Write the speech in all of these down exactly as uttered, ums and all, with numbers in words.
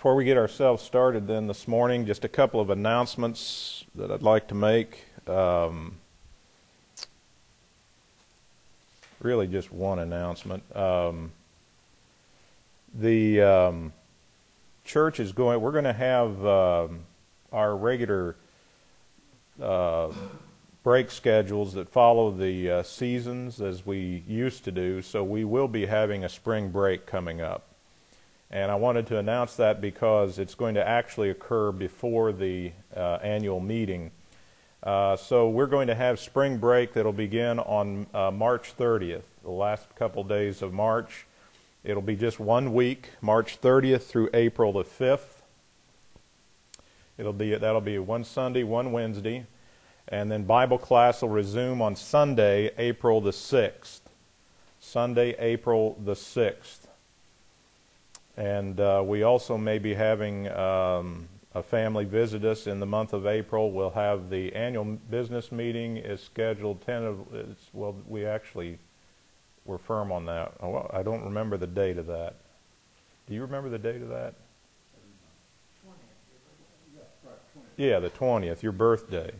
before we get ourselves started then this morning, just a couple of announcements that I'd like to make. Um, really just one announcement. Um, the um, church is going, we're going to have um, our regular uh, break schedules that follow the uh, seasons as we used to do, so we will be having a spring break coming up. And I wanted to announce that because it's going to actually occur before the uh, annual meeting. Uh, so we're going to have spring break that will begin on uh, March thirtieth, the last couple days of March. It'll be just one week, March thirtieth through April the fifth. It'll be that'll be one Sunday, one Wednesday, and then Bible class will resume on Sunday, April the sixth. Sunday, April the sixth. And uh, we also may be having um, a family visit us in the month of April. We'll have the annual business meeting is scheduled tentatively. Well, we actually were firm on that. Oh, I don't remember the date of that. Do you remember the date of that? Yeah, the twentieth, your birthday.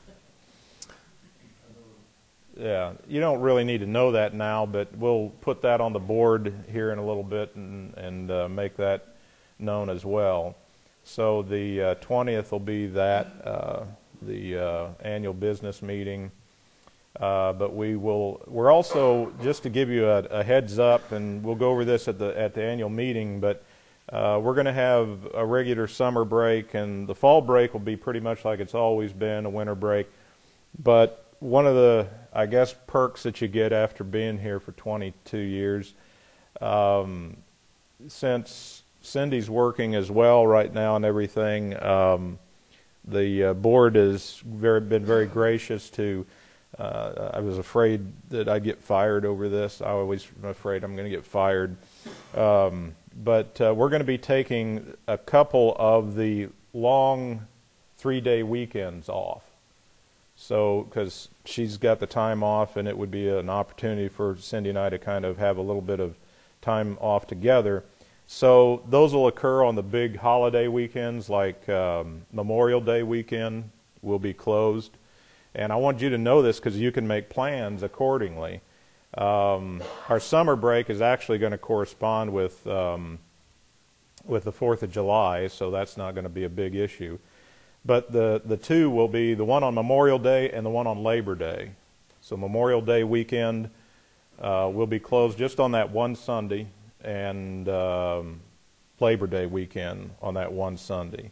Yeah, you don't really need to know that now, but we'll put that on the board here in a little bit and, and uh, make that known as well. So the uh, twentieth will be that, uh, the uh, annual business meeting. Uh, but we will, we're also, just to give you a, a heads up, and we'll go over this at the, at the annual meeting, but uh, we're going to have a regular summer break, and the fall break will be pretty much like it's always been, a winter break. But one of the, I guess, perks that you get after being here for twenty-two years, um, since Cindy's working as well right now and everything, um, the uh, board has very, been very gracious to, uh, I was afraid that I'd get fired over this. I always am afraid I'm going to get fired. Um, but uh, we're going to be taking a couple of the long three-day weekends off. So, because she's got the time off, and it would be an opportunity for Cindy and I to kind of have a little bit of time off together. So those will occur on the big holiday weekends, like um, Memorial Day weekend will be closed. And I want you to know this because you can make plans accordingly. Um, our summer break is actually going to correspond with um, with the fourth of July, so that's not going to be a big issue. But the, the two will be the one on Memorial Day and the one on Labor Day. So Memorial Day weekend uh, will be closed just on that one Sunday, and um, Labor Day weekend on that one Sunday.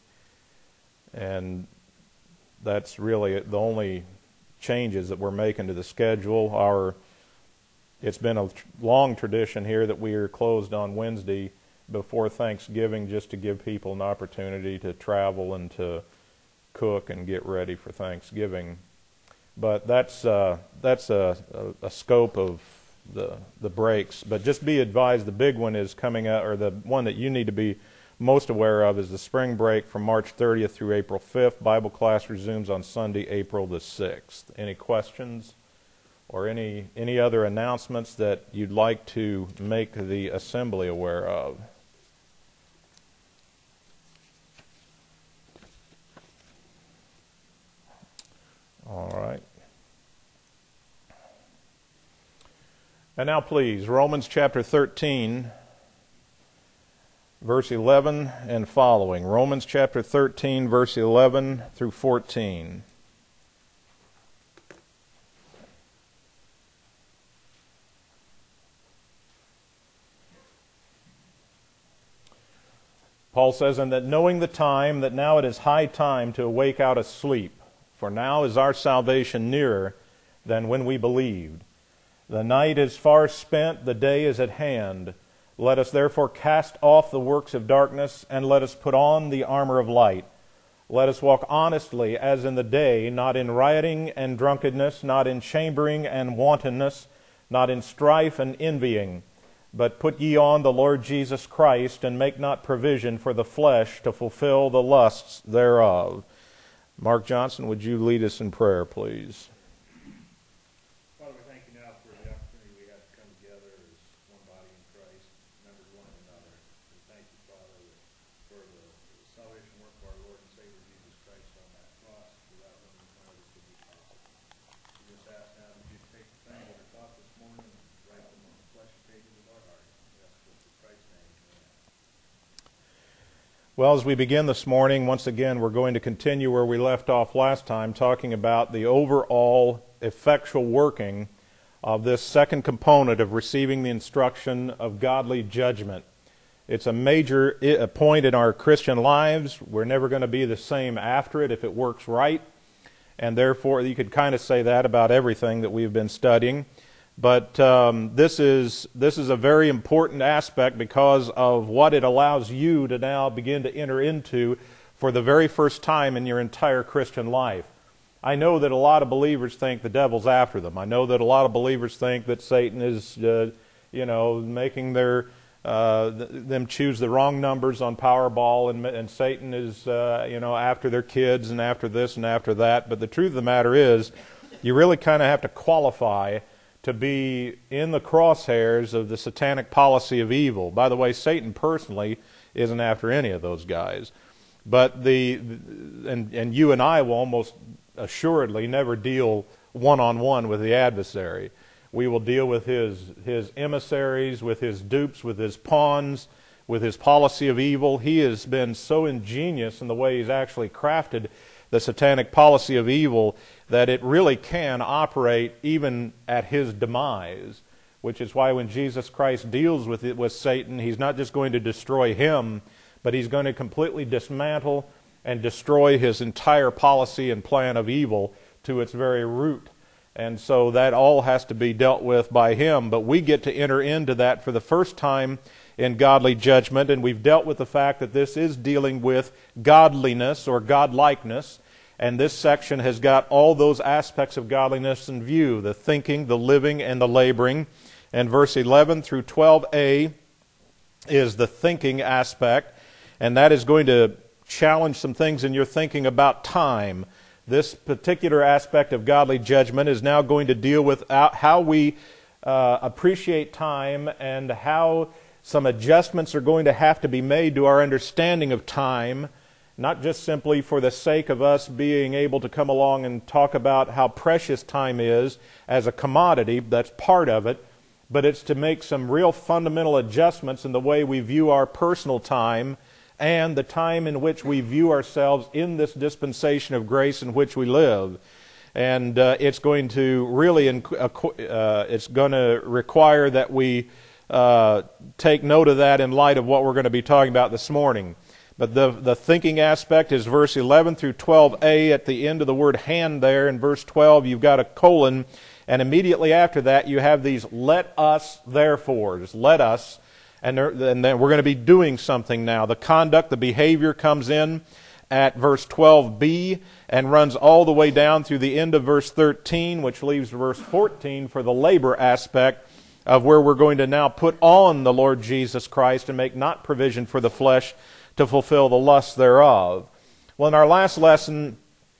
And that's really the only changes that we're making to the schedule. Our, it's been a long tradition here that we are closed on Wednesday before Thanksgiving, just to give people an opportunity to travel and to cook and get ready for Thanksgiving. But that's uh, that's a, a, a scope of the the breaks. But just be advised, the big one is coming out, or the one that you need to be most aware of is the spring break from March thirtieth through April fifth. Bible class resumes on Sunday, April the sixth. Any questions or any any other announcements that you'd like to make the assembly aware of? All right. And now please, Romans chapter thirteen, verse eleven and following. Romans chapter thirteen, verse eleven through fourteen. Paul says, "And that knowing the time, that now it is high time to awake out of sleep. For now is our salvation nearer than when we believed. The night is far spent, the day is at hand. Let us therefore cast off the works of darkness, and let us put on the armor of light. Let us walk honestly as in the day, not in rioting and drunkenness, not in chambering and wantonness, not in strife and envying. But put ye on the Lord Jesus Christ, and make not provision for the flesh to fulfill the lusts thereof." Mark Johnson, would you lead us in prayer, please? Father, we thank you now for the opportunity we have to come together as one body in Christ, members of one another. We thank you, Father, for the pass now, would you take the things that are taught this morning and write them on the flesh pages of our hearts? We ask this in Christ's name. Amen. Well, as we begin this morning, once again, we're going to continue where we left off last time, talking about the overall effectual working of this second component of receiving the instruction of godly judgment. It's a major point in our Christian lives. We're never going to be the same after it if it works right. And therefore, you could kind of say that about everything that we've been studying. But um, this is this is a very important aspect because of what it allows you to now begin to enter into for the very first time in your entire Christian life. I know that a lot of believers think the devil's after them. I know that a lot of believers think that Satan is, uh, you know, making their uh, them choose the wrong numbers on Powerball, and, and Satan is, uh, you know, after their kids and after this and after that. But the truth of the matter is, you really kind of have to qualify to be in the crosshairs of the satanic policy of evil. By the way, Satan personally isn't after any of those guys. But the, and, and you and I will almost assuredly never deal one-on-one with the adversary. We will deal with his, his emissaries, with his dupes, with his pawns, with his policy of evil. He has been so ingenious in the way he's actually crafted the satanic policy of evil that it really can operate even at his demise, which is why when Jesus Christ deals with it with Satan, he's not just going to destroy him, but he's going to completely dismantle and destroy his entire policy and plan of evil to its very root. And so that all has to be dealt with by him. But we get to enter into that for the first time in godly judgment, and we've dealt with the fact that this is dealing with godliness or godlikeness. And this section has got all those aspects of godliness in view, the thinking, the living, and the laboring. And verse eleven through twelve a is the thinking aspect, and that is going to challenge some things in your thinking about time. This particular aspect of godly judgment is now going to deal with how we uh, appreciate time and how some adjustments are going to have to be made to our understanding of time, not just simply for the sake of us being able to come along and talk about how precious time is as a commodity. That's part of it, but it's to make some real fundamental adjustments in the way we view our personal time and the time in which we view ourselves in this dispensation of grace in which we live. And uh, it's going to really, uh, it's going to require that we uh, take note of that in light of what we're going to be talking about this morning. But the, the thinking aspect is verse eleven through twelve a. At the end of the word hand there, in verse twelve, you've got a colon, and immediately after that you have these let us therefore. Just let us. And, there, and then we're going to be doing something now. The conduct, the behavior comes in at verse twelve b and runs all the way down through the end of verse thirteen, which leaves verse fourteen for the labor aspect of where we're going to now put on the Lord Jesus Christ and make not provision for the flesh to fulfill the lusts thereof. Well, in our last lesson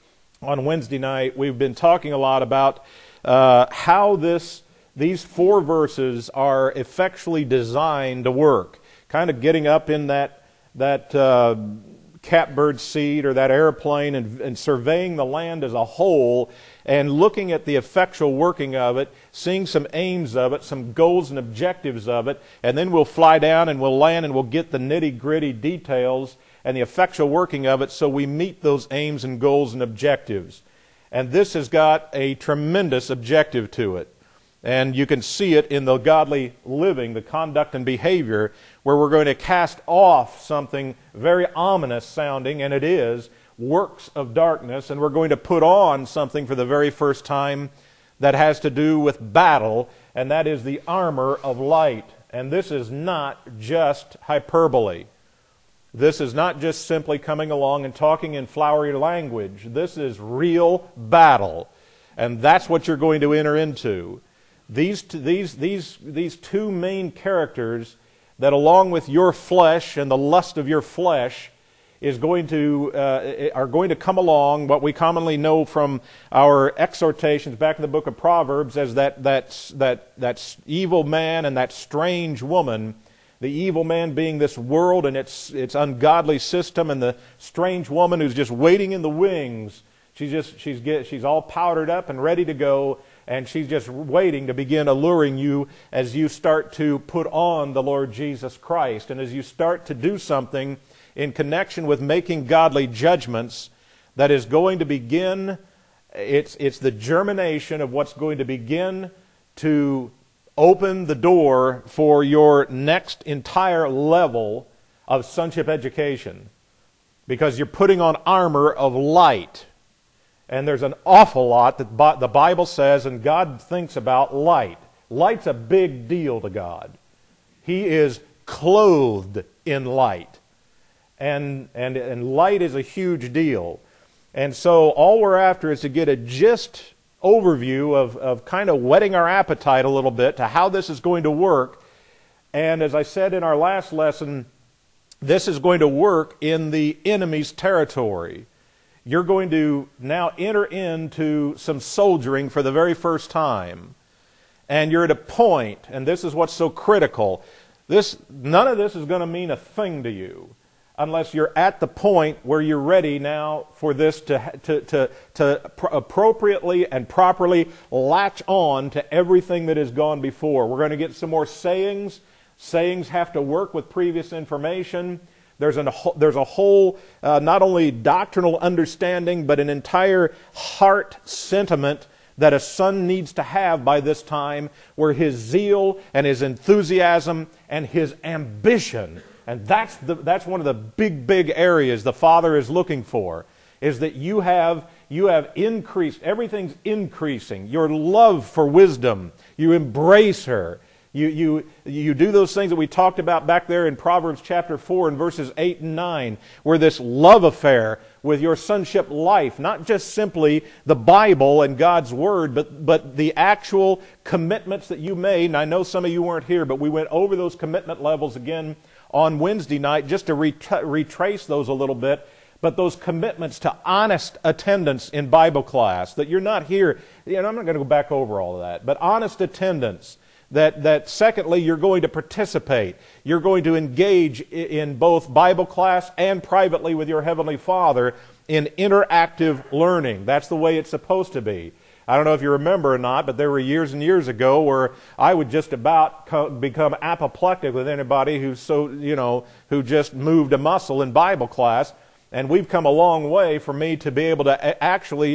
on Wednesday night, we've been talking a lot about uh, how this These four verses are effectually designed to work, kind of getting up in that that uh, catbird seat or that airplane and, and surveying the land as a whole and looking at the effectual working of it, seeing some aims of it, some goals and objectives of it, and then we'll fly down and we'll land and we'll get the nitty-gritty details and the effectual working of it so we meet those aims and goals and objectives. And this has got a tremendous objective to it. And you can see it in the godly living, the conduct and behavior, where we're going to cast off something very ominous sounding, and it is, works of darkness, and we're going to put on something for the very first time that has to do with battle, and that is the armor of light. And this is not just hyperbole. This is not just simply coming along and talking in flowery language. This is real battle, and that's what you're going to enter into. These, these, these, these two main characters that along with your flesh and the lust of your flesh is going to, uh, are going to come along, what we commonly know from our exhortations back in the book of Proverbs as that, that, that, that evil man and that strange woman, the evil man being this world and its, its ungodly system, and the strange woman who's just waiting in the wings. She's just she's get she's all powdered up and ready to go, and she's just waiting to begin alluring you as you start to put on the Lord Jesus Christ. And as you start to do something in connection with making godly judgments that is going to begin, it's, it's the germination of what's going to begin to open the door for your next entire level of sonship education. Because you're putting on armor of light. And there's an awful lot that the Bible says and God thinks about light. Light's a big deal to God. He is clothed in light. And, and, and light is a huge deal. And so all we're after is to get a gist overview of, of kind of whetting our appetite a little bit to how this is going to work. And as I said in our last lesson, this is going to work in the enemy's territory. You're going to now enter into some soldiering for the very first time. And you're at a point, and this is what's so critical, this, none of this is going to mean a thing to you unless you're at the point where you're ready now for this to, to, to, to appropriately and properly latch on to everything that has gone before. We're going to get some more sayings. Sayings have to work with previous information. There's, an, there's a whole, uh, not only doctrinal understanding, but an entire heart sentiment that a son needs to have by this time, where his zeal and his enthusiasm and his ambition, and that's, the, that's one of the big, big areas the Father is looking for, is that you have, you have increased, everything's increasing. Your love for wisdom, you embrace her. You, you, you do those things that we talked about back there in Proverbs chapter four and verses eight and nine, where this love affair with your sonship life, not just simply the Bible and God's Word, but, but the actual commitments that you made. And I know some of you weren't here, but we went over those commitment levels again on Wednesday night just to ret- retrace those a little bit. But those commitments to honest attendance in Bible class, that you're not here, you know, I'm not going to go back over all of that, but honest attendance. That, that secondly, you're going to participate. You're going to engage in both Bible class and privately with your Heavenly Father in interactive learning. That's the way it's supposed to be. I don't know if you remember or not, but there were years and years ago where I would just about co- become apoplectic with anybody who so you know who just moved a muscle in Bible class. And we've come a long way for me to be able to a- actually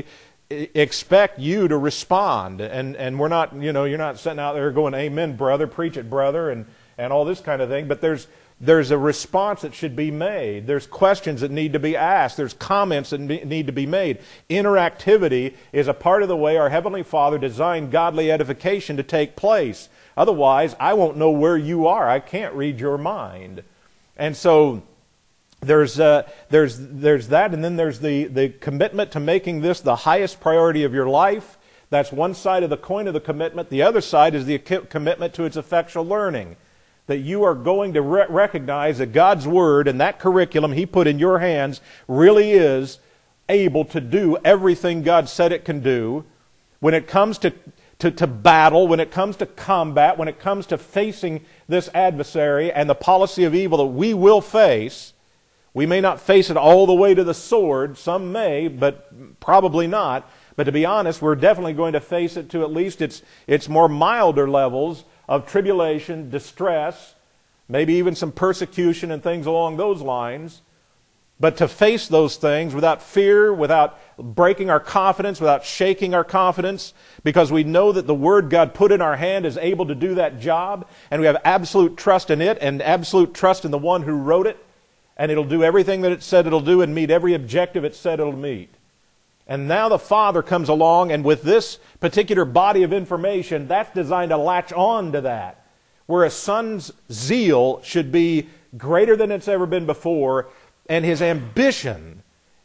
expect you to respond, and and we're not, you know, you're not sitting out there going, "Amen, brother, preach it, brother," and and all this kind of thing. But there's there's a response that should be made. There's questions that need to be asked. There's comments that need to be made. Interactivity is a part of the way our Heavenly Father designed godly edification to take place. Otherwise, I won't know where you are. I can't read your mind, and so. There's uh, there's there's that, and then there's the, the commitment to making this the highest priority of your life. That's one side of the coin of the commitment. The other side is the commitment to its effectual learning. That you are going to re- recognize that God's Word and that curriculum He put in your hands really is able to do everything God said it can do. When it comes to, to, to battle, when it comes to combat, when it comes to facing this adversary and the policy of evil that we will face. We may not face it all the way to the sword. Some may, but probably not. But to be honest, we're definitely going to face it to at least its, its more milder levels of tribulation, distress, maybe even some persecution and things along those lines. But to face those things without fear, without breaking our confidence, without shaking our confidence, because we know that the Word God put in our hand is able to do that job, and we have absolute trust in it and absolute trust in the one who wrote it. And it'll do everything that it said it'll do and meet every objective it said it'll meet. And now the Father comes along, and with this particular body of information, that's designed to latch on to that. Where a son's zeal should be greater than it's ever been before, and his ambition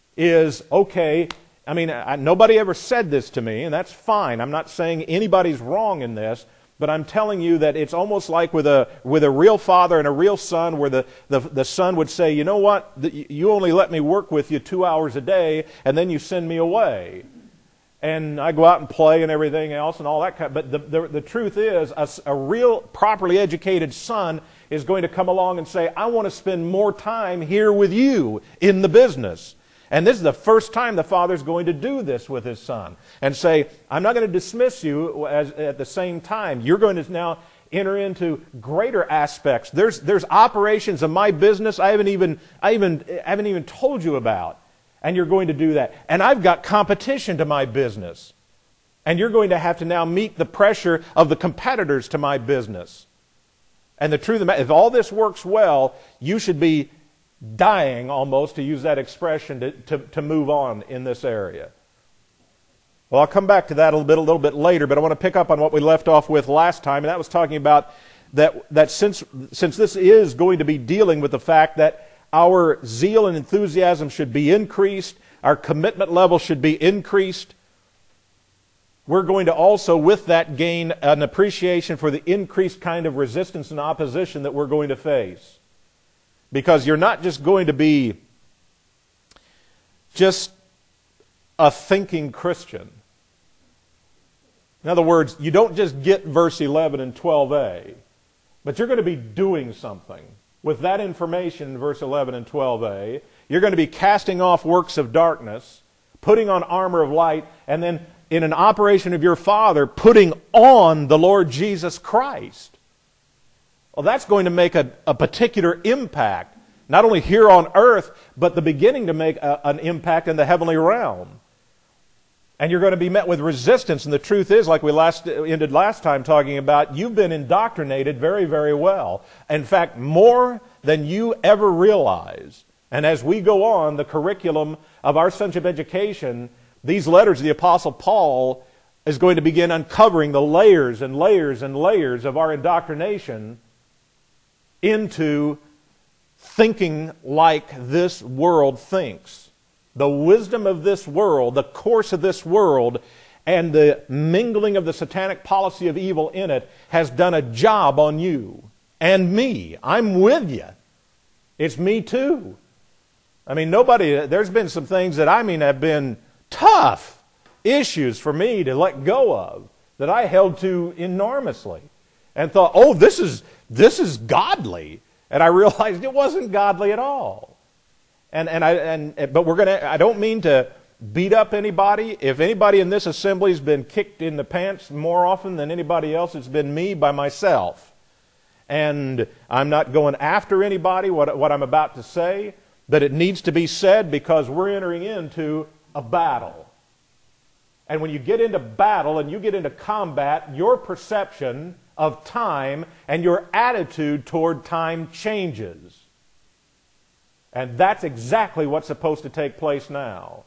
is, okay, I mean, I, nobody ever said this to me, and that's fine. I'm not saying anybody's wrong in this. But I'm telling you that it's almost like with a with a real father and a real son, where the, the, the son would say, you know what, the, you only let me work with you two hours a day, and then you send me away. And I go out and play and everything else and all that kind of, but the, the, the truth is, a, a real properly educated son is going to come along and say, I want to spend more time here with you in the business. And this is the first time the Father's going to do this with His Son. And say, I'm not going to dismiss you as, at the same time. You're going to now enter into greater aspects. There's, there's operations of my business I haven't even, I even, I haven't even told you about. And you're going to do that. And I've got competition to my business. And you're going to have to now meet the pressure of the competitors to my business. And the truth of the matter, if all this works well, you should be dying almost, to use that expression, to, to, to move on in this area. Well, I'll come back to that a little bit, a little bit later, but I want to pick up on what we left off with last time, and that was talking about that, that since, since this is going to be dealing with the fact that our zeal and enthusiasm should be increased, our commitment level should be increased, we're going to also, with that, gain an appreciation for the increased kind of resistance and opposition that we're going to face. Because you're not just going to be just a thinking Christian. In other words, you don't just get verse eleven and twelve a, but you're going to be doing something. With that information in verse eleven and twelve a, you're going to be casting off works of darkness, putting on armor of light, and then in an operation of your Father, putting on the Lord Jesus Christ. Well, that's going to make a, a particular impact, not only here on earth, but the beginning to make a, an impact in the heavenly realm. And you're going to be met with resistance. And the truth is, like we last ended last time talking about, you've been indoctrinated very, very well. In fact, more than you ever realize. And as we go on, the curriculum of our sonship education, these letters of the Apostle Paul is going to begin uncovering the layers and layers and layers of our indoctrination into thinking like this world thinks. The wisdom of this world, the course of this world, and the mingling of the satanic policy of evil in it has done a job on you and me. I'm with you. It's me too. I mean, nobody, there's been some things that I mean have been tough issues for me to let go of, that I held to enormously and thought, oh, this is this is godly. And I realized it wasn't godly at all. And and I and but we're gonna I don't mean to beat up anybody. If anybody in this assembly has been kicked in the pants more often than anybody else, it's been me by myself. And I'm not going after anybody, what what I'm about to say, but it needs to be said because we're entering into a battle. And when you get into battle and you get into combat, your perception of time and your attitude toward time changes. And that's exactly what's supposed to take place now.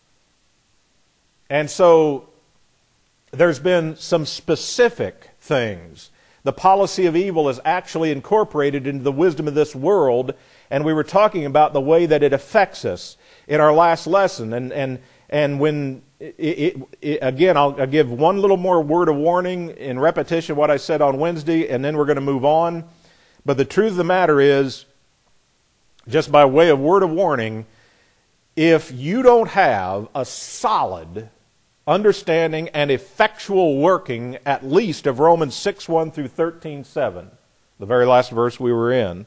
And so there's been some specific things. The policy of evil is actually incorporated into the wisdom of this world, and we were talking about the way that it affects us in our last lesson. And and and when it, it, it, again, I'll, I'll give one little more word of warning in repetition of what I said on Wednesday, and then we're going to move on. But the truth of the matter is, just by way of word of warning, if you don't have a solid understanding and effectual working, at least of Romans six one through thirteen seven, the very last verse we were in,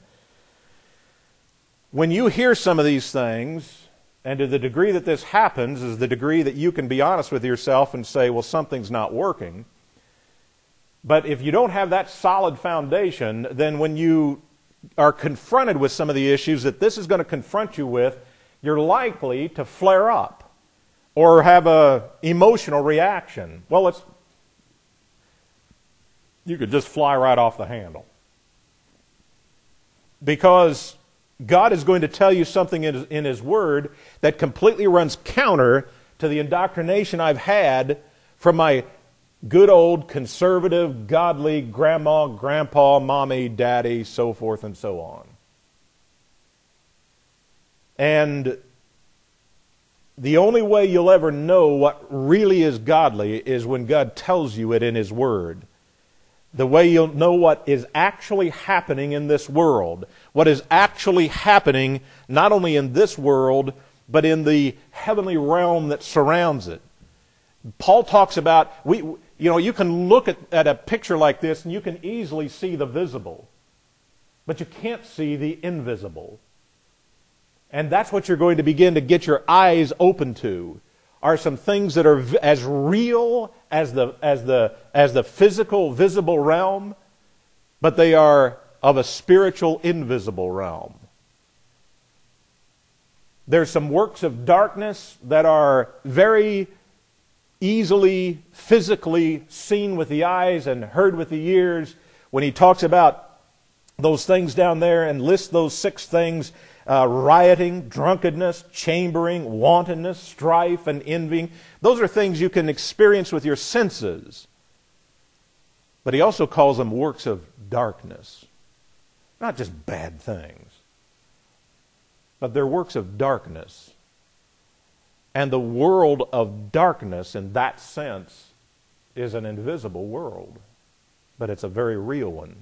when you hear some of these things, and to the degree that this happens is the degree that you can be honest with yourself and say, well, something's not working. But if you don't have that solid foundation, then when you are confronted with some of the issues that this is going to confront you with, you're likely to flare up or have an emotional reaction. Well, it's you could just fly right off the handle. Because God is going to tell you something in His, in His Word that completely runs counter to the indoctrination I've had from my good old conservative, godly grandma, grandpa, mommy, daddy, so forth and so on. And the only way you'll ever know what really is godly is when God tells you it in His Word. The way you'll know what is actually happening in this world, what is actually happening not only in this world, but in the heavenly realm that surrounds it. Paul talks about, we, you know, you can look at, at a picture like this and you can easily see the visible, but you can't see the invisible. And that's what you're going to begin to get your eyes open to, are some things that are as real as the, as the, as the physical, visible realm, but they are of a spiritual, invisible realm. There's some works of darkness that are very easily, physically seen with the eyes and heard with the ears. When he talks about those things down there and lists those six things, uh, rioting, drunkenness, chambering, wantonness, strife, and envying, those are things you can experience with your senses. But he also calls them works of darkness. Not just bad things, but they're works of darkness. And the world of darkness, in that sense, is an invisible world, but it's a very real one.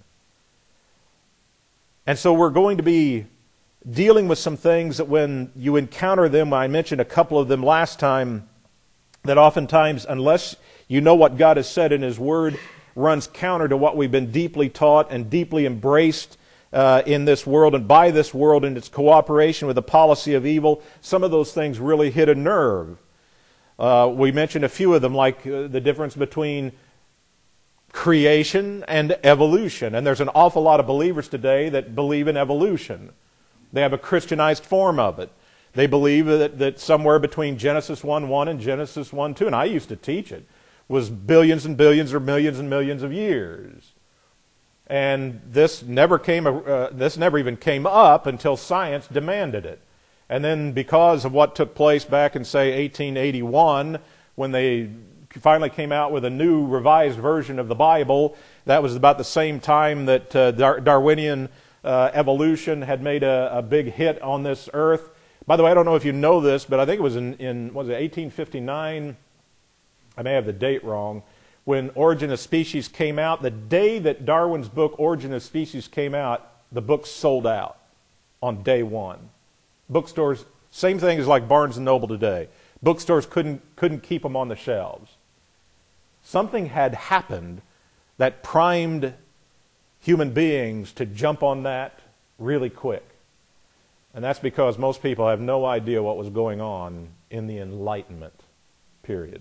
And so we're going to be dealing with some things that when you encounter them, I mentioned a couple of them last time, that oftentimes, unless you know what God has said in His Word, runs counter to what we've been deeply taught and deeply embraced Uh, in this world and by this world and its cooperation with the policy of evil. Some of those things really hit a nerve. Uh, we mentioned a few of them, like uh, the difference between creation and evolution. And there's an awful lot of believers today that believe in evolution. They have a Christianized form of it. They believe that, that somewhere between Genesis one one and Genesis one two, and I used to teach it, was billions and billions or millions and millions of years. And this never came. Uh, this never even came up until science demanded it. And then, because of what took place back in, say, eighteen eighty-one, when they finally came out with a new revised version of the Bible, that was about the same time that uh, Dar- Darwinian uh, evolution had made a, a big hit on this earth. By the way, I don't know if you know this, but I think it was in, in what was it, eighteen fifty-nine. I may have the date wrong. When Origin of Species came out, the day that Darwin's book, Origin of Species, came out, the book sold out on day one. Bookstores, same thing as like Barnes and Noble today. Bookstores couldn't, couldn't keep them on the shelves. Something had happened that primed human beings to jump on that really quick. And that's because most people have no idea what was going on in the Enlightenment period.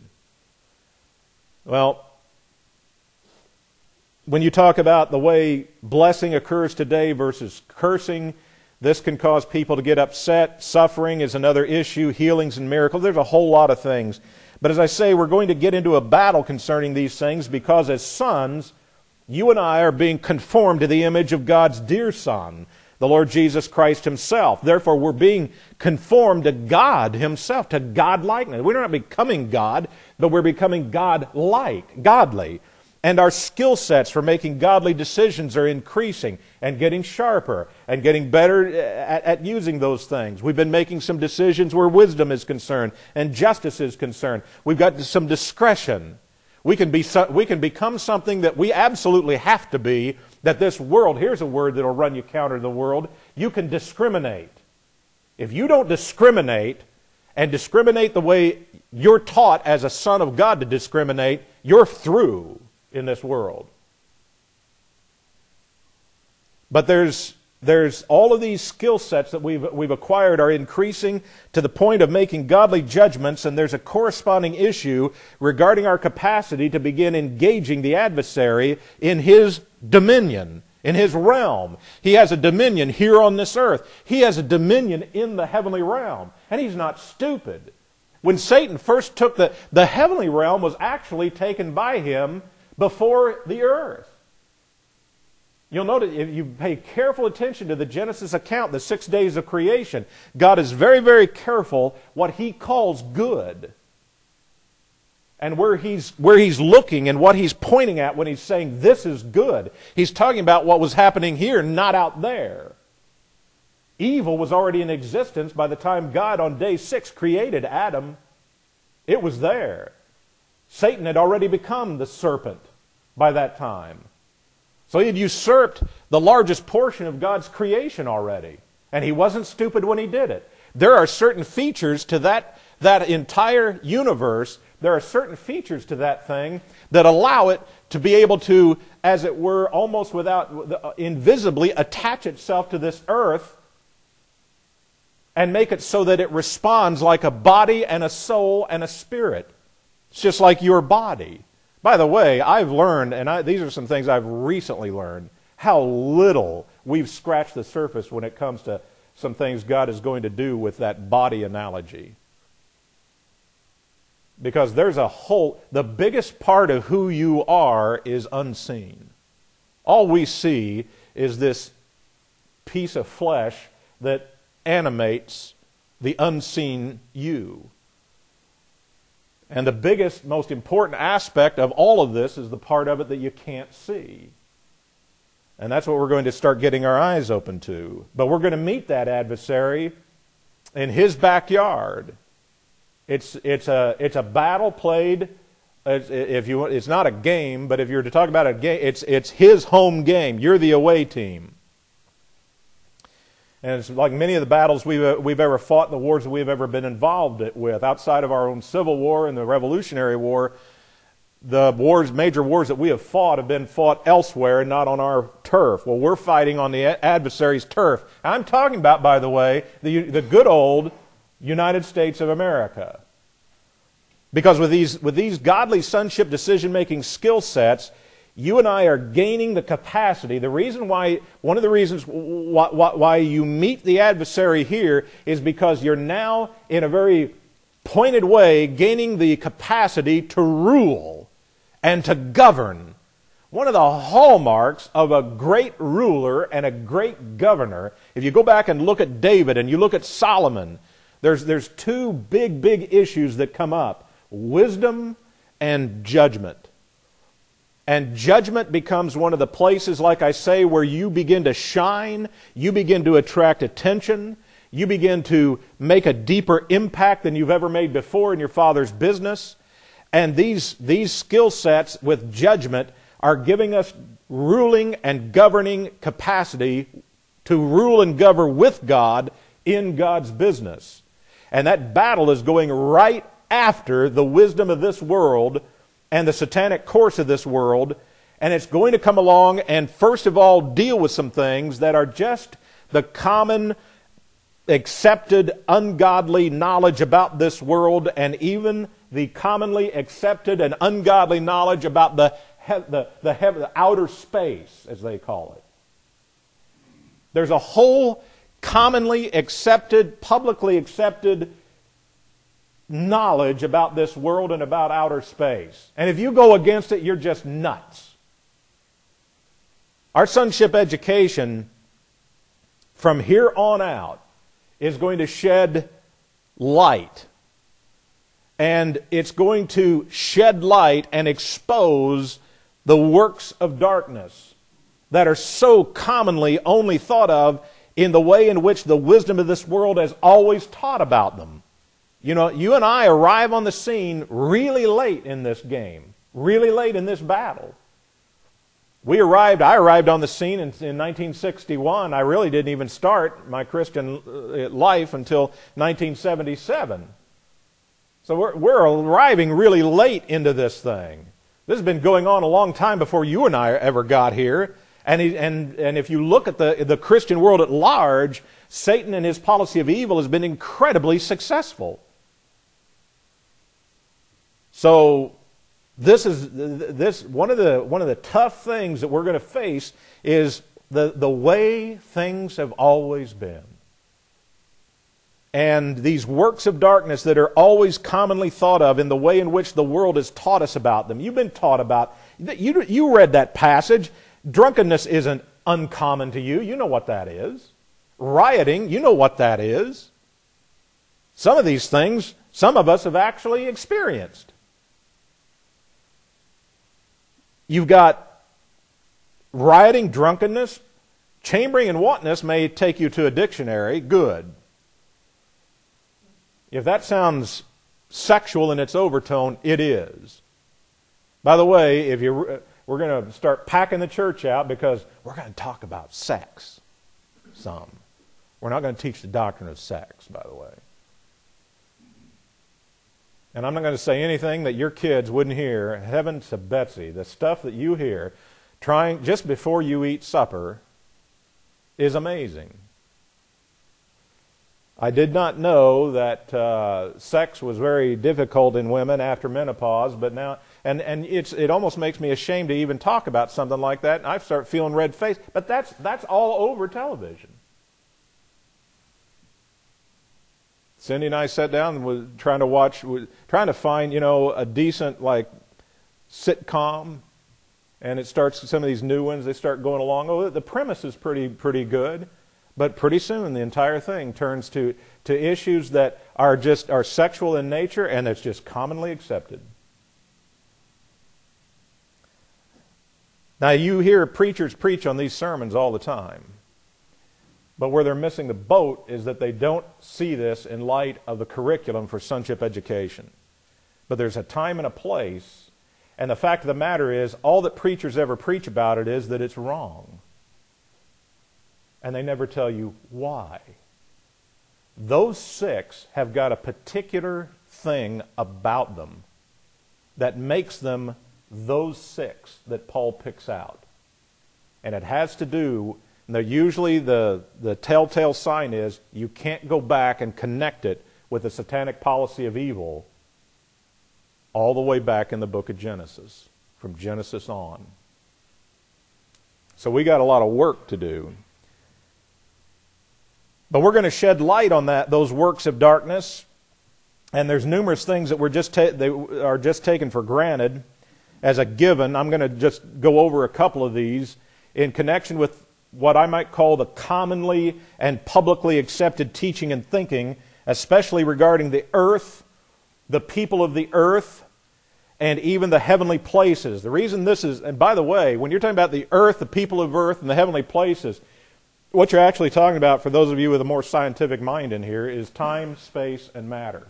Well, when you talk about the way blessing occurs today versus cursing, this can cause people to get upset. Suffering is another issue. Healings and miracles. There's a whole lot of things. But as I say, we're going to get into a battle concerning these things because as sons, you and I are being conformed to the image of God's dear Son, the Lord Jesus Christ Himself. Therefore, we're being conformed to God Himself, to God-likeness. We're not becoming God, but we're becoming God-like, godly. And our skill sets for making godly decisions are increasing and getting sharper and getting better at, at using those things. We've been making some decisions where wisdom is concerned and justice is concerned. We've got some discretion. We can be we can become something that we absolutely have to be, that this world, here's a word that will run you counter to the world, you can discriminate. If you don't discriminate and discriminate the way you're taught as a son of God to discriminate, you're through in this world. But there's there's all of these skill sets that we've we've acquired are increasing to the point of making godly judgments, and there's a corresponding issue regarding our capacity to begin engaging the adversary in his dominion, in his realm. He has a dominion here on this earth. He has a dominion in the heavenly realm, and he's not stupid. When Satan first took the the heavenly realm was actually taken by him before the earth. You'll notice, if you pay careful attention to the Genesis account, the six days of creation, God is very, very careful what He calls good. And where He's, where He's looking and what He's pointing at when He's saying this is good. He's talking about what was happening here, not out there. Evil was already in existence by the time God on day six created Adam. It was there. Satan had already become the serpent by that time. So he had usurped the largest portion of God's creation already. And he wasn't stupid when he did it. There are certain features to that, that entire universe, there are certain features to that thing that allow it to be able to, as it were, almost without, invisibly attach itself to this earth and make it so that it responds like a body and a soul and a spirit. It's just like your body. By the way, I've learned, and I, these are some things I've recently learned, how little we've scratched the surface when it comes to some things God is going to do with that body analogy. Because there's a whole, the biggest part of who you are is unseen. All we see is this piece of flesh that animates the unseen you. And the biggest, most important aspect of all of this is the part of it that you can't see. And that's what we're going to start getting our eyes open to. But we're going to meet that adversary in his backyard. It's it's a it's a battle played. It's, if you it's not a game, but if you're to talk about a game, it's it's his home game. You're the away team. And it's like many of the battles we've we've ever fought, the wars that we've ever been involved with, outside of our own Civil War and the Revolutionary War. The wars, major wars that we have fought have been fought elsewhere and not on our turf. Well, we're fighting on the adversary's turf. I'm talking about, by the way, the, the good old United States of America. Because with these, with these godly sonship decision-making skill sets, you and I are gaining the capacity. The reason why, one of the reasons why, why you meet the adversary here is because you're now, in a very pointed way, gaining the capacity to rule and to govern. One of the hallmarks of a great ruler and a great governor, if you go back and look at David and you look at Solomon, there's, there's two big, big issues that come up. Wisdom and judgment. And judgment becomes one of the places, like I say, where you begin to shine, you begin to attract attention, you begin to make a deeper impact than you've ever made before in your Father's business. And these, these skill sets with judgment are giving us ruling and governing capacity to rule and govern with God in God's business. And that battle is going right after the wisdom of this world and the satanic course of this world. And it's going to come along and first of all deal with some things that are just the common accepted ungodly knowledge about this world, and even the commonly accepted and ungodly knowledge about the he- the, the, he- the outer space, as they call it. There's a whole commonly accepted, publicly accepted knowledge about this world and about outer space. And if you go against it, you're just nuts. Our sonship education from here on out is going to shed light. And it's going to shed light and expose the works of darkness that are so commonly only thought of in the way in which the wisdom of this world has always taught about them. You know, you and I arrive on the scene really late in this game, really late in this battle. We arrived, I arrived on the scene in, in nineteen sixty-one. I really didn't even start my Christian life until nineteen seventy-seven. So we're, we're arriving really late into this thing. This has been going on a long time before you and I ever got here. And, he, and, and if you look at the, the Christian world at large, Satan and his policy of evil has been incredibly successful. So this is this one of the one of the tough things that we're going to face is the, the way things have always been. And these works of darkness that are always commonly thought of in the way in which the world has taught us about them. You've been taught about, you, you read that passage. Drunkenness isn't uncommon to you. You know what that is. Rioting, you know what that is. Some of these things, some of us have actually experienced. You've got rioting, drunkenness, chambering, and wantonness may take you to a dictionary. Good. If that sounds sexual in its overtone, it is. By the way, if you we're going to start packing the church out because we're going to talk about sex some. We're not going to teach the doctrine of sex, by the way. And I'm not going to say anything that your kids wouldn't hear. Heaven to Betsy, the stuff that you hear trying just before you eat supper is amazing. I did not know that uh, sex was very difficult in women after menopause, but now, and, and it's, it almost makes me ashamed to even talk about something like that, and I start feeling red-faced. But that's, that's all over television. Cindy and I sat down and was trying to watch, was trying to find, you know, a decent, like, sitcom, and it starts, some of these new ones, they start going along. Oh, the premise is pretty, pretty good. But pretty soon the entire thing turns to, to issues that are just are sexual in nature, and it's just commonly accepted. Now you hear preachers preach on these sermons all the time. But where they're missing the boat is that they don't see this in light of the curriculum for sonship education. But there's a time and a place, and the fact of the matter is, all that preachers ever preach about it is that it's wrong. And they never tell you why. Those six have got a particular thing about them that makes them those six that Paul picks out. And it has to do, and usually the, the telltale sign is you can't go back and connect it with the satanic policy of evil all the way back in the book of Genesis, from Genesis on. So we got a lot of work to do. But we're going to shed light on that, those works of darkness, and there's numerous things that we're just ta- they are just taken for granted as a given. I'm going to just go over a couple of these in connection with what I might call the commonly and publicly accepted teaching and thinking, especially regarding the earth, the people of the earth, and even the heavenly places. The reason this is, and by the way, when you're talking about the earth, the people of earth, and the heavenly places, what you're actually talking about, for those of you with a more scientific mind in here, is time, space, and matter.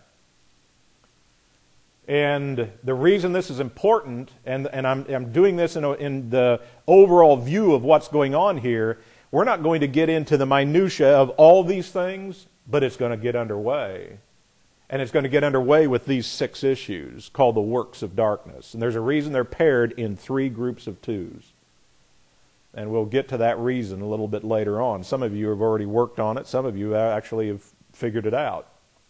And the reason this is important, and, and I'm, I'm doing this in, a, in the overall view of what's going on here, we're not going to get into the minutia of all these things, but it's going to get underway. And it's going to get underway with these six issues called the works of darkness. And there's a reason they're paired in three groups of twos. And we'll get to that reason a little bit later on. Some of you have already worked on it. Some of you actually have figured it out.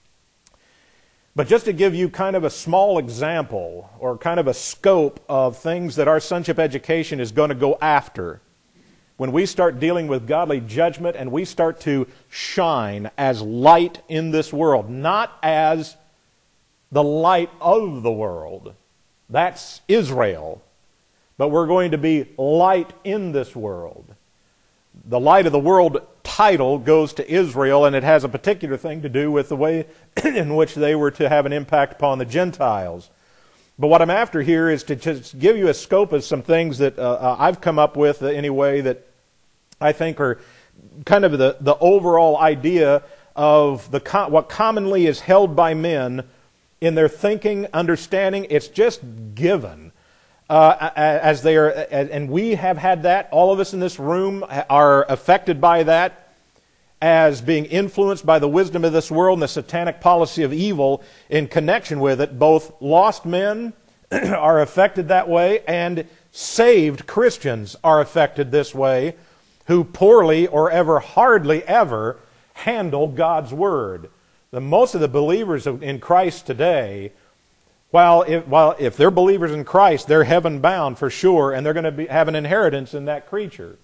But just to give you kind of a small example or kind of a scope of things that our sonship education is going to go after, when we start dealing with godly judgment and we start to shine as light in this world, not as the light of the world. That's Israel. But we're going to be light in this world. The light of the world title goes to Israel, and it has a particular thing to do with the way in which they were to have an impact upon the Gentiles. But what I'm after here is to just give you a scope of some things that uh, I've come up with anyway that I think are kind of the, the overall idea of the what commonly is held by men in their thinking, understanding. It's just given. Uh, as they are, and we have had that. All of us in this room are affected by that, as being influenced by the wisdom of this world and the satanic policy of evil in connection with it. Both lost men are affected that way, and saved Christians are affected this way, who poorly or ever hardly ever handle God's Word. The most of the believers in Christ today, While if, while if they're believers in Christ, they're heaven-bound for sure, and they're going to be, have an inheritance in that creature.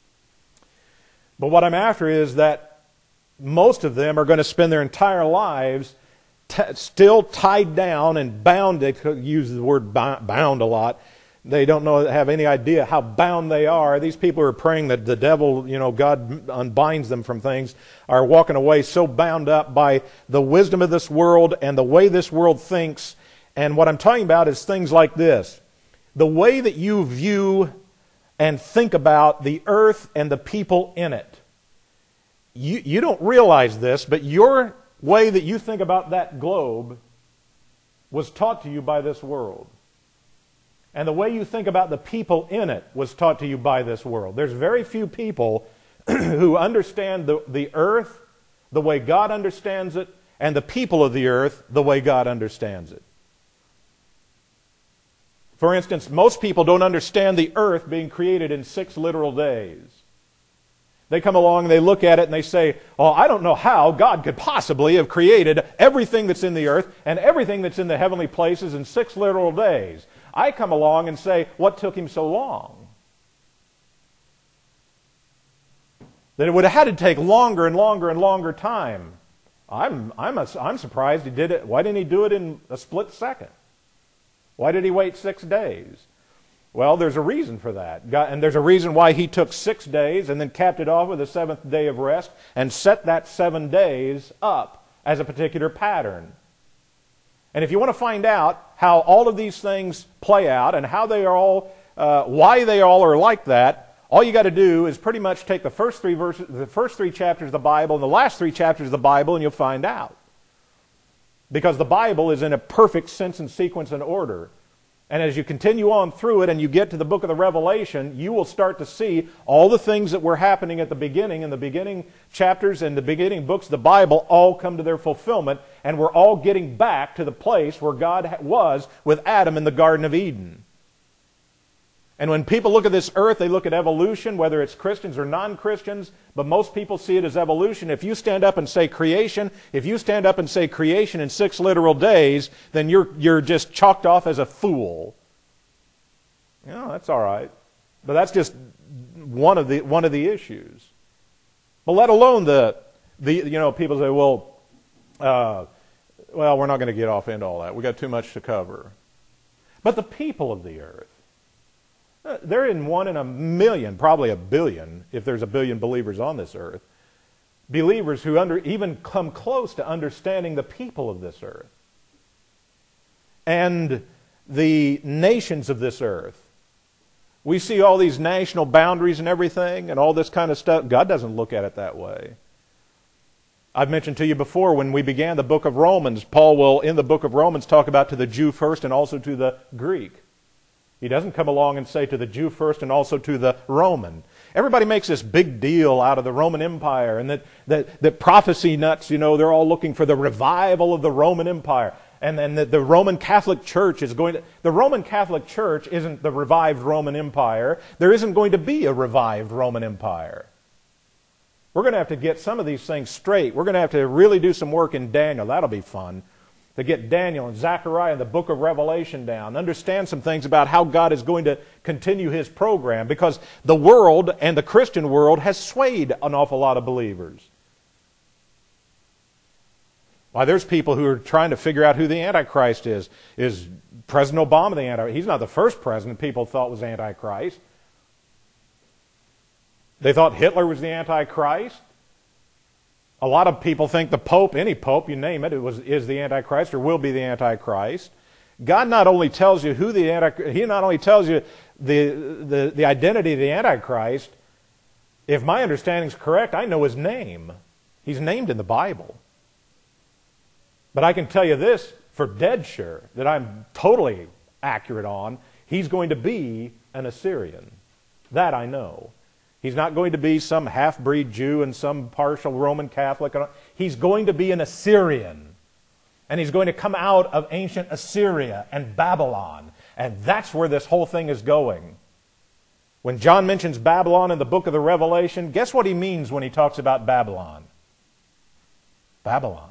But what I'm after is that most of them are going to spend their entire lives t- still tied down and bound. They use the word bound a lot. They don't know, have any idea how bound they are. These people who are praying that the devil, you know, God unbinds them from things, are walking away so bound up by the wisdom of this world and the way this world thinks. And what I'm talking about is things like this. The way that you view and think about the earth and the people in it. You, you don't realize this, but your way that you think about that globe was taught to you by this world. And the way you think about the people in it was taught to you by this world. There's very few people who understand the, the earth the way God understands it, and the people of the earth the way God understands it. For instance, most people don't understand the earth being created in six literal days. They come along and they look at it and they say, oh, I don't know how God could possibly have created everything that's in the earth and everything that's in the heavenly places in six literal days. I come along and say, what took him so long? That it would have had to take longer and longer and longer time. I'm, I'm, a, I'm surprised he did it. Why didn't he do it in a split second? Why did he wait six days? Well, there's a reason for that. God, and there's a reason why he took six days and then capped it off with a seventh day of rest and set that seven days up as a particular pattern. And if you want to find out how all of these things play out and how they are all, uh, why they all are like that, all you got to do is pretty much take the first three verses, the first three chapters of the Bible and the last three chapters of the Bible, and you'll find out. Because the Bible is in a perfect sense and sequence and order. And as you continue on through it and you get to the book of the Revelation, you will start to see all the things that were happening at the beginning, in the beginning chapters and the beginning books of the Bible all come to their fulfillment, and we're all getting back to the place where God was with Adam in the Garden of Eden. And when people look at this earth, they look at evolution, whether it's Christians or non-Christians, but most people see it as evolution. If you stand up and say creation, if you stand up and say creation in six literal days, then you're, you're just chalked off as a fool. You know, that's all right. But that's just one of the, one of the issues. But let alone the, the you know, people say, well, uh, well, we're not going to get off into all that. We've got too much to cover. But the people of the earth, they're in one in a million, probably a billion, if there's a billion believers on this earth. Believers who under, even come close to understanding the people of this earth. And the nations of this earth. We see all these national boundaries and everything and all this kind of stuff. God doesn't look at it that way. I've mentioned to you before, when we began the book of Romans, Paul will, in the book of Romans, talk about to the Jew first and also to the Greek. He doesn't come along and say to the Jew first and also to the Roman. Everybody makes this big deal out of the Roman Empire, and that, that, that prophecy nuts, you know, they're all looking for the revival of the Roman Empire. And then the, the Roman Catholic Church is going to... The Roman Catholic Church isn't the revived Roman Empire. There isn't going to be a revived Roman Empire. We're going to have to get some of these things straight. We're going to have to really do some work in Daniel. That'll be fun. To get Daniel and Zechariah and the book of Revelation down, understand some things about how God is going to continue His program, because the world and the Christian world has swayed an awful lot of believers. Why, there's people who are trying to figure out who the Antichrist is. Is President Obama the Antichrist? He's not the first president people thought was Antichrist. They thought Hitler was the Antichrist. A lot of people think the Pope, any Pope, you name it, it was, is the Antichrist or will be the Antichrist. God not only tells you who the Antichrist, He not only tells you the, the, the identity of the Antichrist. If my understanding is correct, I know his name. He's named in the Bible. But I can tell you this for dead sure, that I'm totally accurate on, he's going to be an Assyrian. That I know. He's not going to be some half-breed Jew and some partial Roman Catholic. He's going to be an Assyrian. And he's going to come out of ancient Assyria and Babylon. And that's where this whole thing is going. When John mentions Babylon in the book of the Revelation, guess what he means when he talks about Babylon? Babylon.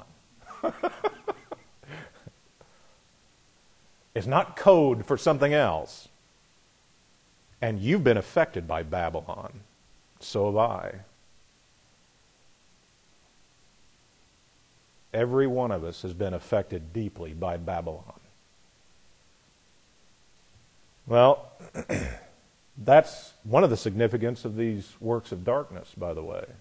It's not code for something else. And you've been affected by Babylon. So have I. Every one of us has been affected deeply by Babylon. Well, that's one of the significance of these works of darkness, by the way.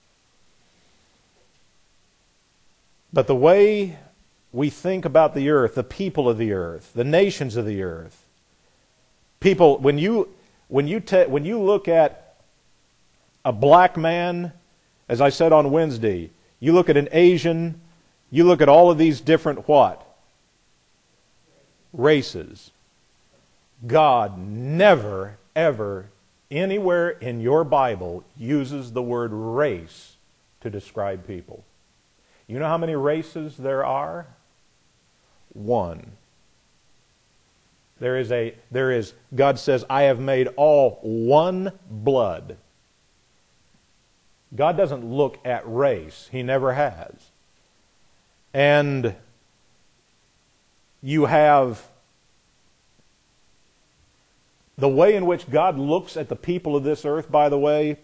But the way we think about the earth, the people of the earth, the nations of the earth, people, when you when you te- when you look at a black man, as I said on Wednesday, you look at an Asian, you look at all of these different what? Races. God never, ever, anywhere in your Bible uses the word race to describe people. You know how many races there are? One. There is a, there is, God says, I have made all one blood. God doesn't look at race. He never has. And you have the way in which God looks at the people of this earth, by the way,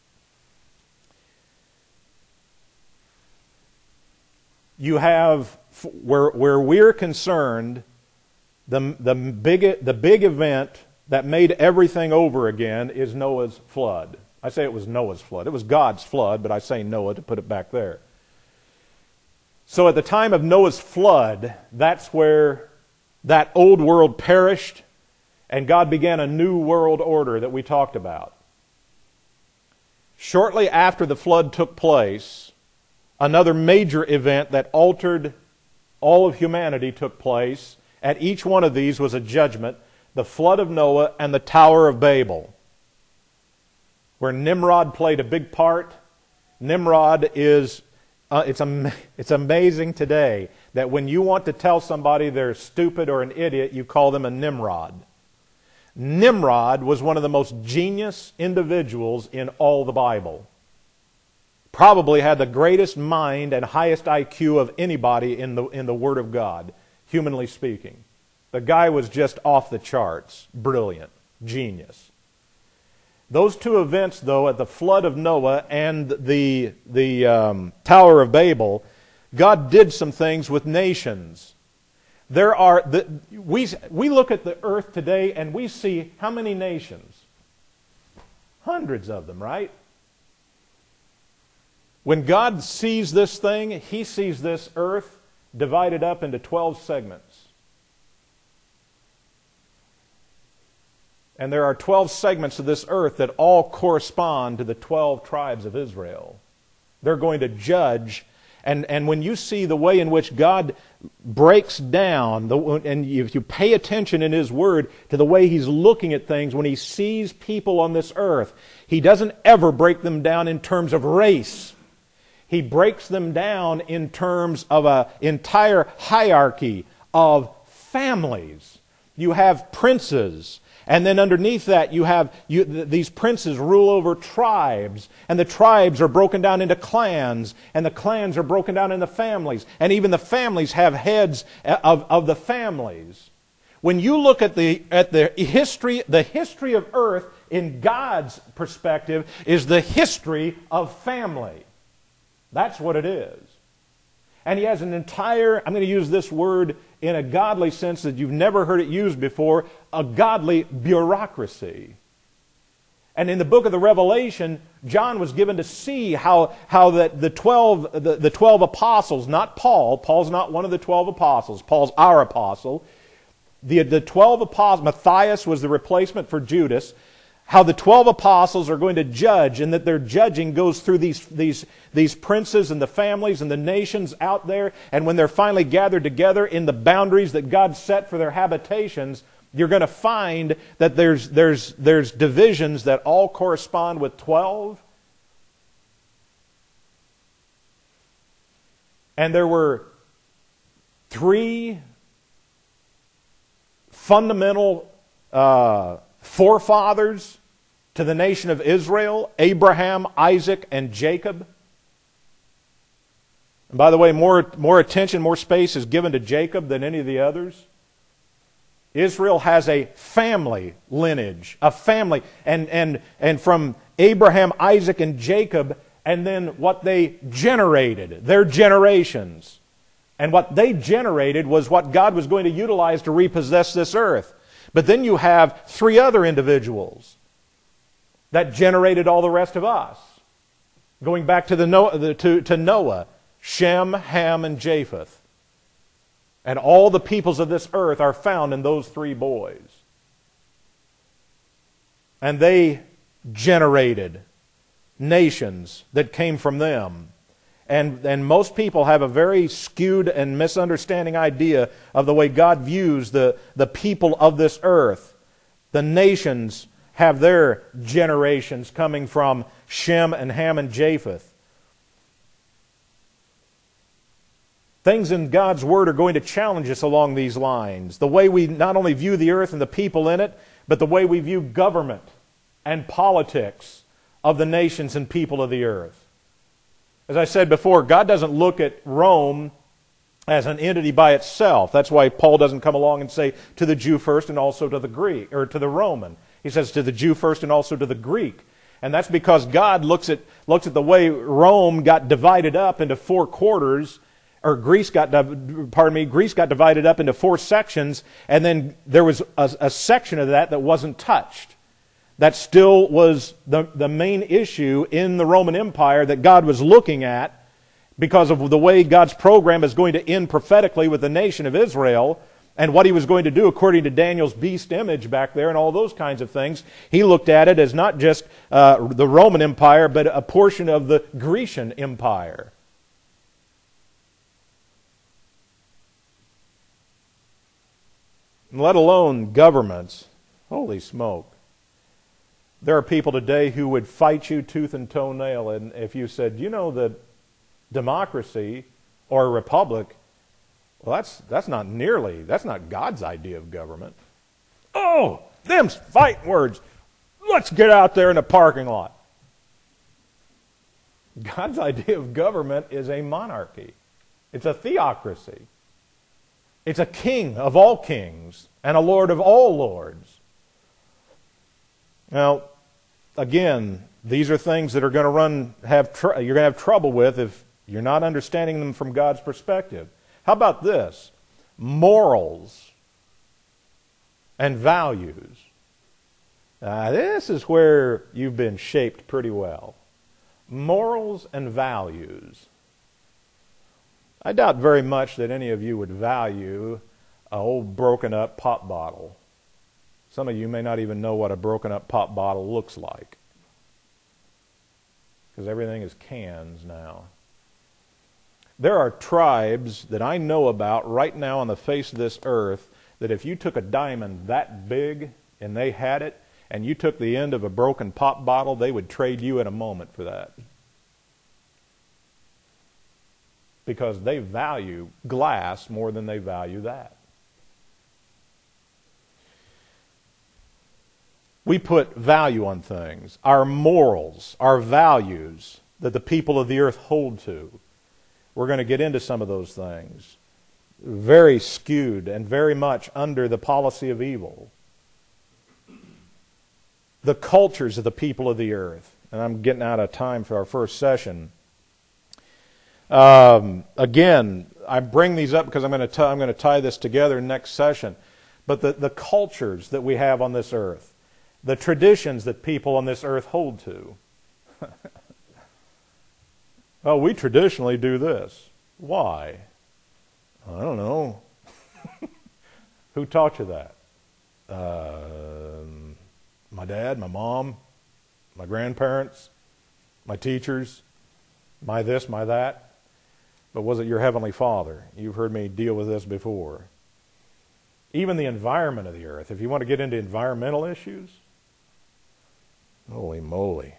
you have, where, where we're concerned, the, the, big, the big event that made everything over again is Noah's flood. I say it was Noah's flood. It was God's flood, but I say Noah to put it back there. So at the time of Noah's flood, that's where that old world perished, and God began a new world order that we talked about. Shortly after the flood took place, another major event that altered all of humanity took place. At each one of these was a judgment, the flood of Noah and the Tower of Babel, where Nimrod played a big part. Nimrod is, uh, it's, am- it's amazing today that when you want to tell somebody they're stupid or an idiot, you call them a Nimrod. Nimrod was one of the most genius individuals in all the Bible. Probably had the greatest mind and highest I Q of anybody in the, in the Word of God, humanly speaking. The guy was just off the charts. Brilliant. Genius. Those two events, though, at the flood of Noah and the, the um, Tower of Babel, God did some things with nations. There are the, we, we look at the earth today and we see how many nations? Hundreds of them, right? When God sees this thing, He sees this earth divided up into twelve segments. And there are twelve segments of this earth that all correspond to the twelve tribes of Israel. They're going to judge. And, and when you see the way in which God breaks down, the, and if you pay attention in His Word to the way He's looking at things, when He sees people on this earth, He doesn't ever break them down in terms of race. He breaks them down in terms of an entire hierarchy of families. You have princes. And then underneath that, you have you, th- these princes rule over tribes, and the tribes are broken down into clans, and the clans are broken down into families, and even the families have heads of, of the families. When you look at the at the history, the history of earth in God's perspective is the history of family. That's what it is. And He has an entire, I'm going to use this word in a godly sense that you've never heard it used before, a godly bureaucracy. And in the book of the Revelation, John was given to see how, how that the twelve the, the twelve apostles, not Paul, Paul's not one of the twelve apostles, Paul's our apostle. The, the twelve apostles, Matthias was the replacement for Judas. How the twelve apostles are going to judge, and that their judging goes through these, these, these princes and the families and the nations out there, and when they're finally gathered together in the boundaries that God set for their habitations, you're going to find that there's, there's, there's divisions that all correspond with twelve. And there were three fundamental uh, forefathers to the nation of Israel: Abraham, Isaac, and Jacob. And by the way, more, more attention, more space is given to Jacob than any of the others. Israel has a family lineage, a family, and, and, and from Abraham, Isaac, and Jacob, and then what they generated, their generations. And what they generated was what God was going to utilize to repossess this earth. But then you have three other individuals that generated all the rest of us. Going back to, the Noah, to, to Noah, Shem, Ham, and Japheth. And all the peoples of this earth are found in those three boys. And they generated nations that came from them. And, and most people have a very skewed and misunderstanding idea of the way God views the, the people of this earth. The nations have their generations coming from Shem and Ham and Japheth. Things in God's Word are going to challenge us along these lines. The way we not only view the earth and the people in it, but the way we view government and politics of the nations and people of the earth. As I said before, God doesn't look at Rome as an entity by itself. That's why Paul doesn't come along and say to the Jew first and also to the Greek, or to the Roman. He says to the Jew first and also to the Greek. And that's because God looks at looks at the way Rome got divided up into four quarters, or Greece got pardon me, Greece got divided up into four sections, and then there was a, a section of that that wasn't touched. That still was the, the main issue in the Roman Empire that God was looking at, because of the way God's program is going to end prophetically with the nation of Israel, and what He was going to do according to Daniel's beast image back there and all those kinds of things. He looked at it as not just uh, the Roman Empire, but a portion of the Grecian Empire. Let alone governments. Holy smoke. There are people today who would fight you tooth and toenail, and if you said, you know that democracy or a republic, well, that's that's not nearly, that's not God's idea of government. Oh, them's fighting words. Let's get out there in the parking lot. God's idea of government is a monarchy. It's a theocracy. It's a king of all kings and a lord of all lords. Now, again, these are things that are going to run have tr- you're going to have trouble with if you're not understanding them from God's perspective. How about this? Morals and values. Uh, this is where you've been shaped pretty well. Morals and values. I doubt very much that any of you would value an old broken up pop bottle. Some of you may not even know what a broken up pop bottle looks like, because everything is cans now. There are tribes that I know about right now on the face of this earth that if you took a diamond that big and they had it, and you took the end of a broken pop bottle, they would trade you in a moment for that. Because they value glass more than they value that. We put value on things. Our morals, our values that the people of the earth hold to. We're going to get into some of those things. Very skewed and very much under the policy of evil. The cultures of the people of the earth. And I'm getting out of time for our first session. Um, again, I bring these up because I'm going to t- I'm going to tie this together in next session. But the, the cultures that we have on this earth, the traditions that people on this earth hold to. Oh, we traditionally do this. Why? I don't know. Who taught you that? Uh, my dad, my mom, my grandparents, my teachers, my this, my that. But was it your Heavenly Father? You've heard me deal with this before. Even the environment of the earth. If you want to get into environmental issues, holy moly.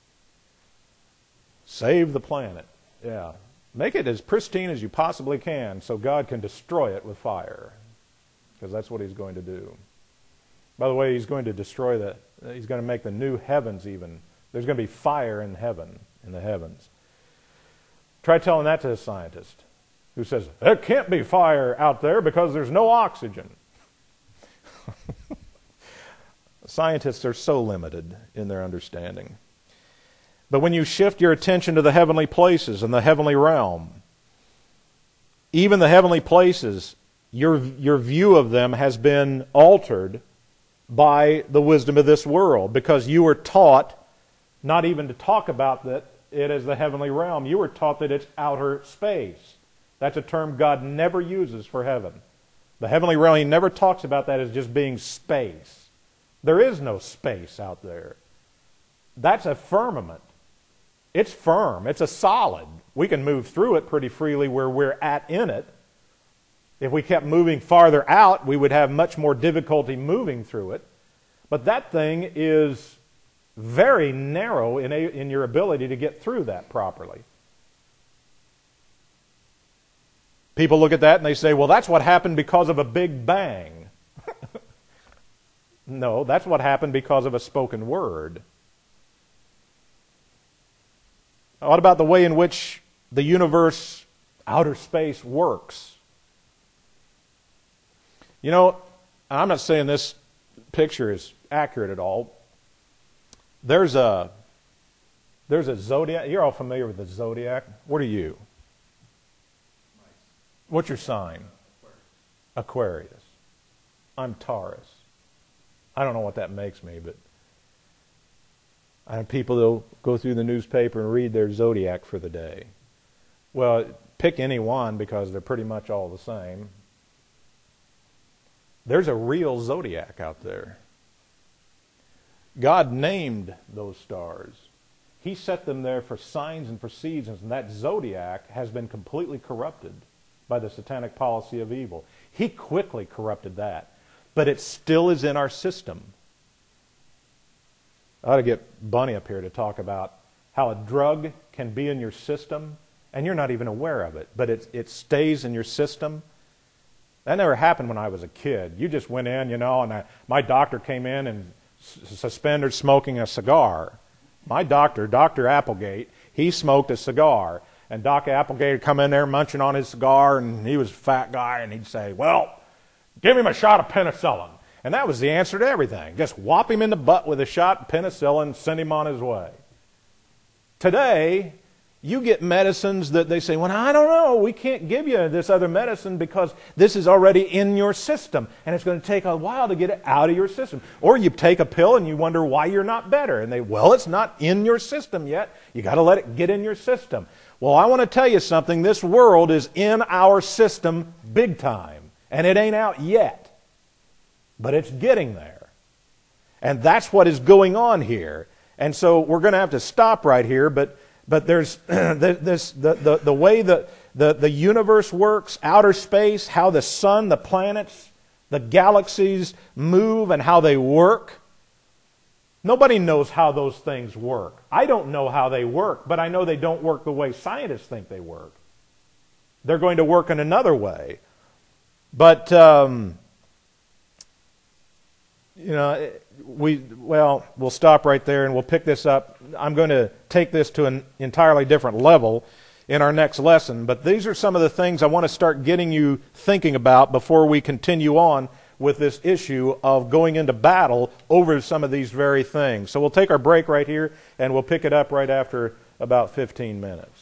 Save the planet. Yeah. Make it as pristine as you possibly can so God can destroy it with fire. Because that's what He's going to do. By the way, He's going to destroy the, He's going to make the new heavens even. There's going to be fire in heaven, in the heavens. Try telling that to a scientist who says, there can't be fire out there because there's no oxygen. Scientists are so limited in their understanding. But when you shift your attention to the heavenly places and the heavenly realm, even the heavenly places, your, your view of them has been altered by the wisdom of this world, because you were taught not even to talk about that it as the heavenly realm. You were taught that it's outer space. That's a term God never uses for heaven. The heavenly realm, He never talks about that as just being space. There is no space out there. That's a firmament. It's firm. It's a solid. We can move through it pretty freely where we're at in it. If we kept moving farther out, we would have much more difficulty moving through it. But that thing is very narrow in, a, in your ability to get through that properly. People look at that and they say, well, that's what happened because of a big bang. No, that's what happened because of a spoken word. What about the way in which the universe, outer space, works? You know, I'm not saying this picture is accurate at all. There's a there's a zodiac. You're all familiar with the zodiac. What are you? What's your sign? Aquarius. I'm Taurus. I don't know what that makes me, but I have people that'll go through the newspaper and read their zodiac for the day. Well, pick any one because they're pretty much all the same. There's a real zodiac out there. God named those stars. He set them there for signs and for seasons, and that zodiac has been completely corrupted by the satanic policy of evil. He quickly corrupted that, but it still is in our system. I ought to get Bunny up here to talk about how a drug can be in your system and you're not even aware of it, but it, it stays in your system. That never happened when I was a kid. You just went in, you know, and I, my doctor came in and s- suspended smoking a cigar. My doctor, Doctor Applegate, he smoked a cigar. And Doc Applegate would come in there munching on his cigar, and he was a fat guy, and he'd say, well, give him a shot of penicillin. And that was the answer to everything. Just whop him in the butt with a shot of penicillin, send him on his way. Today, you get medicines that they say, well, I don't know, we can't give you this other medicine because this is already in your system, and it's going to take a while to get it out of your system. Or you take a pill and you wonder why you're not better. And they, well, it's not in your system yet. You got to let it get in your system. Well, I want to tell you something. This world is in our system big time, and it ain't out yet, but it's getting there. And that's what is going on here. And so we're going to have to stop right here, but But there's this the, the, the way the, the, the universe works, outer space, how the sun, the planets, the galaxies move and how they work. Nobody knows how those things work. I don't know how they work, but I know they don't work the way scientists think they work. They're going to work in another way. But, um, you know, we well, we'll stop right there and we'll pick this up. I'm going to take this to an entirely different level in our next lesson. But these are some of the things I want to start getting you thinking about before we continue on with this issue of going into battle over some of these very things. So we'll take our break right here and we'll pick it up right after about fifteen minutes.